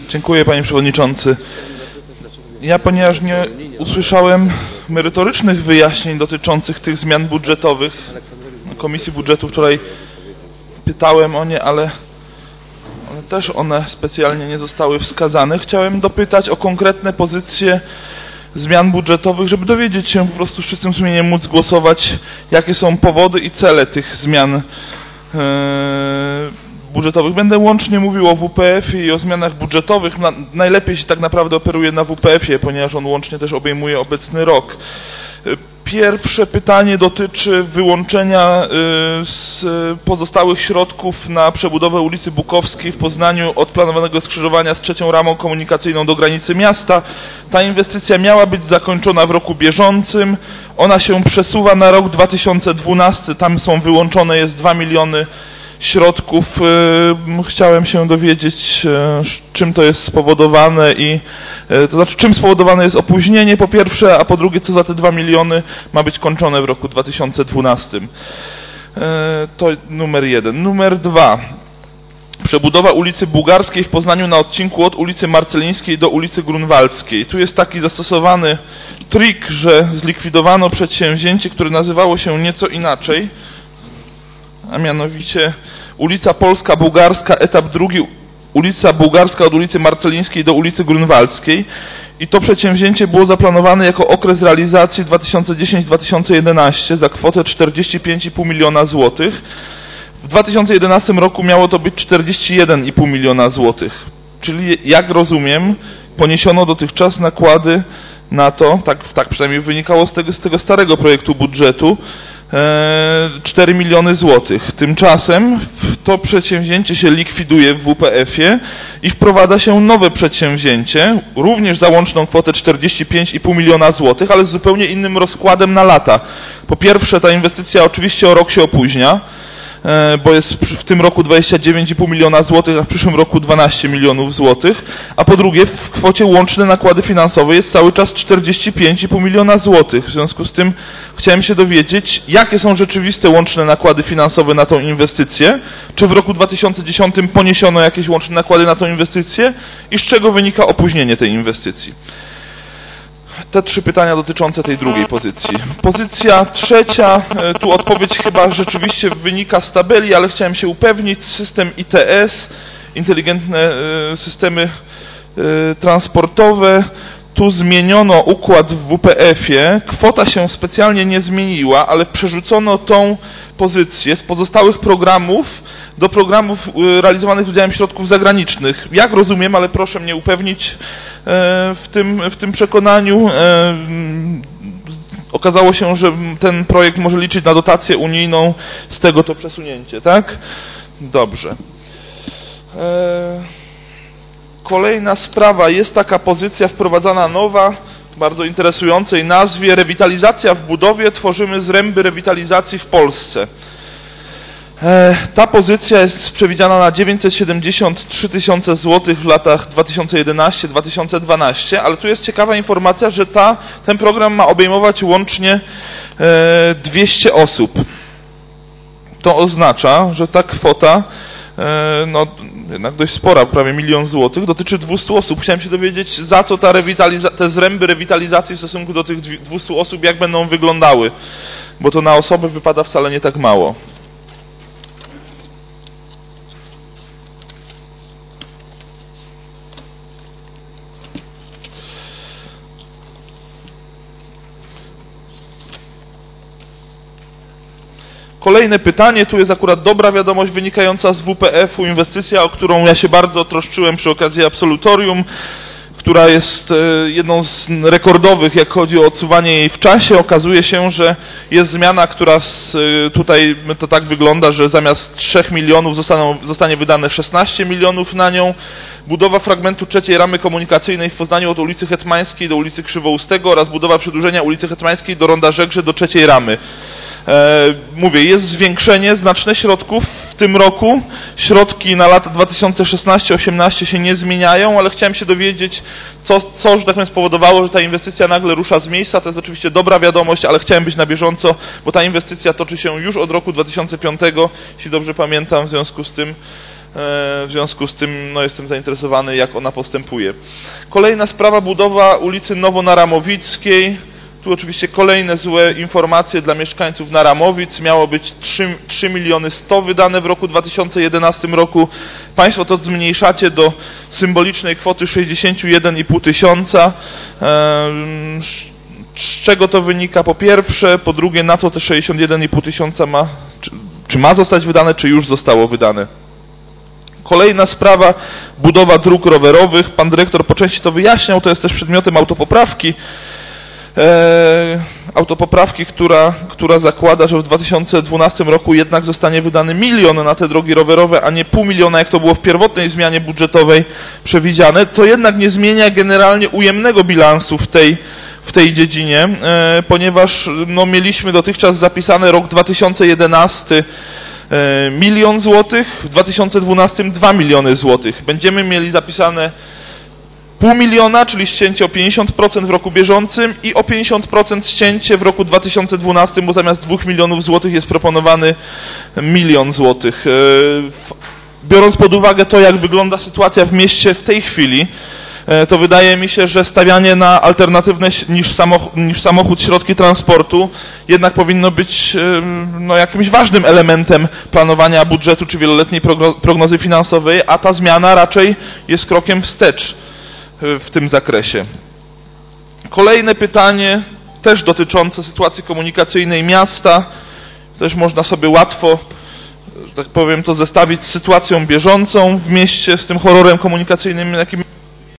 Dziękuję, panie przewodniczący. Ja, ponieważ nie usłyszałem merytorycznych wyjaśnień dotyczących tych zmian budżetowych, na Komisji Budżetu wczoraj pytałem o nie, ale też one specjalnie nie zostały wskazane. Chciałem dopytać o konkretne pozycje zmian budżetowych, żeby dowiedzieć się po prostu z czystym sumieniem móc głosować, jakie są powody i cele tych zmian budżetowych. Będę łącznie mówił o WPF-ie i o zmianach budżetowych. Najlepiej się tak naprawdę operuje na WPF-ie, ponieważ on łącznie też obejmuje obecny rok. Pierwsze pytanie dotyczy wyłączenia z pozostałych środków na przebudowę ulicy Bukowskiej w Poznaniu od planowanego skrzyżowania z trzecią ramą komunikacyjną do granicy miasta. Ta inwestycja miała być zakończona w roku bieżącym. Ona się przesuwa na rok 2012. Tam są wyłączone jest 2 miliony środków. Chciałem się dowiedzieć, czym to jest spowodowane i to znaczy, czym spowodowane jest opóźnienie po pierwsze, a po drugie, co za te 2 miliony ma być kończone w roku 2012. To numer 1. Numer 2. Przebudowa ulicy Bułgarskiej w Poznaniu na odcinku od ulicy Marcelińskiej do ulicy Grunwaldzkiej. Tu jest taki zastosowany trik, że zlikwidowano przedsięwzięcie, które nazywało się nieco inaczej, a mianowicie ulica Polska-Bułgarska, etap drugi, ulica Bułgarska od ulicy Marcelińskiej do ulicy Grunwaldzkiej i to przedsięwzięcie było zaplanowane jako okres realizacji 2010-2011 za kwotę 45,5 miliona złotych. W 2011 roku miało to być 41,5 miliona złotych, czyli jak rozumiem poniesiono dotychczas nakłady na to, tak przynajmniej wynikało z tego starego projektu budżetu, 4 miliony złotych. Tymczasem to przedsięwzięcie się likwiduje w WPF-ie i wprowadza się nowe przedsięwzięcie, również za łączną kwotę 45,5 miliona złotych, ale z zupełnie innym rozkładem na lata. Po pierwsze, ta inwestycja oczywiście o rok się opóźnia, bo jest w tym roku 29,5 miliona złotych, a w przyszłym roku 12 milionów złotych, a po drugie w kwocie łączne nakłady finansowe jest cały czas 45,5 miliona złotych. W związku z tym chciałem się dowiedzieć, jakie są rzeczywiste łączne nakłady finansowe na tą inwestycję, czy w roku 2010 poniesiono jakieś łączne nakłady na tą inwestycję i z czego wynika opóźnienie tej inwestycji. Te 3 pytania dotyczące tej drugiej pozycji. Pozycja trzecia, tu odpowiedź chyba rzeczywiście wynika z tabeli, ale chciałem się upewnić. System ITS, inteligentne systemy transportowe. Tu zmieniono układ w WPF-ie. Kwota się specjalnie nie zmieniła, ale przerzucono tą pozycję z pozostałych programów do programów realizowanych z udziałem środków zagranicznych. Jak rozumiem, ale proszę mnie upewnić w tym przekonaniu, okazało się, że ten projekt może liczyć na dotację unijną, z tego to przesunięcie, tak? Dobrze. Kolejna sprawa, jest taka pozycja wprowadzana nowa, bardzo interesującej nazwie rewitalizacja w budowie, tworzymy zręby rewitalizacji w Polsce. Ta pozycja jest przewidziana na 973 tysiące złotych w latach 2011-2012, ale tu jest ciekawa informacja, że ten program ma obejmować łącznie 200 osób. To oznacza, że ta kwota, no jednak dość spora, prawie 1 milion złotych, dotyczy 200 osób. Chciałem się dowiedzieć, za co te zręby rewitalizacji w stosunku do tych 200 osób, jak będą wyglądały, bo to na osobę wypada wcale nie tak mało. Kolejne pytanie, tu jest akurat dobra wiadomość wynikająca z WPF-u, inwestycja, o którą ja się bardzo troszczyłem przy okazji absolutorium, która jest jedną z rekordowych, jak chodzi o odsuwanie jej w czasie. Okazuje się, że jest zmiana, która tutaj to tak wygląda, że zamiast 3 milionów zostanie wydane 16 milionów na nią. Budowa fragmentu trzeciej ramy komunikacyjnej w Poznaniu od ulicy Hetmańskiej do ulicy Krzywoustego oraz budowa przedłużenia ulicy Hetmańskiej do Ronda Żegrze do trzeciej ramy. Mówię, jest zwiększenie znaczne środków w tym roku. Środki na lata 2016-18 się nie zmieniają, ale chciałem się dowiedzieć, co, że tak powiem, spowodowało, że ta inwestycja nagle rusza z miejsca. To jest oczywiście dobra wiadomość, ale chciałem być na bieżąco, bo ta inwestycja toczy się już od roku 2005, jeśli dobrze pamiętam, w związku z tym W związku z tym jestem zainteresowany, jak ona postępuje. Kolejna sprawa, budowa ulicy Nowonaramowickiej. Tu oczywiście kolejne złe informacje dla mieszkańców Naramowic. Miało być 3 miliony 100 wydane w roku 2011 roku. Państwo to zmniejszacie do symbolicznej kwoty 61,5 tysiąca. Z czego to wynika? Po pierwsze, po drugie, na co te 61,5 tysiąca ma, czy ma zostać wydane, czy już zostało wydane? Kolejna sprawa, budowa dróg rowerowych. Pan dyrektor po części to wyjaśniał, to jest też przedmiotem autopoprawki. Która zakłada, że w 2012 roku jednak zostanie wydany 1 milion na te drogi rowerowe, a nie 0,5 miliona, jak to było w pierwotnej zmianie budżetowej przewidziane, co jednak nie zmienia generalnie ujemnego bilansu w tej dziedzinie, ponieważ mieliśmy dotychczas zapisany rok 2011 1 milion złotych, w 2012 2 miliony złotych. Będziemy mieli zapisane 0,5 miliona, czyli ścięcie o 50% w roku bieżącym i o 50% ścięcie w roku 2012, bo zamiast 2 milionów złotych jest proponowany 1 milion złotych. Biorąc pod uwagę to, jak wygląda sytuacja w mieście w tej chwili, to wydaje mi się, że stawianie na alternatywne niż samochód środki transportu jednak powinno być jakimś ważnym elementem planowania budżetu czy wieloletniej prognozy finansowej, a ta zmiana raczej jest krokiem wstecz w tym zakresie. Kolejne pytanie, też dotyczące sytuacji komunikacyjnej miasta. Też można sobie łatwo, że tak powiem, to zestawić z sytuacją bieżącą w mieście, z tym horrorem komunikacyjnym, jakim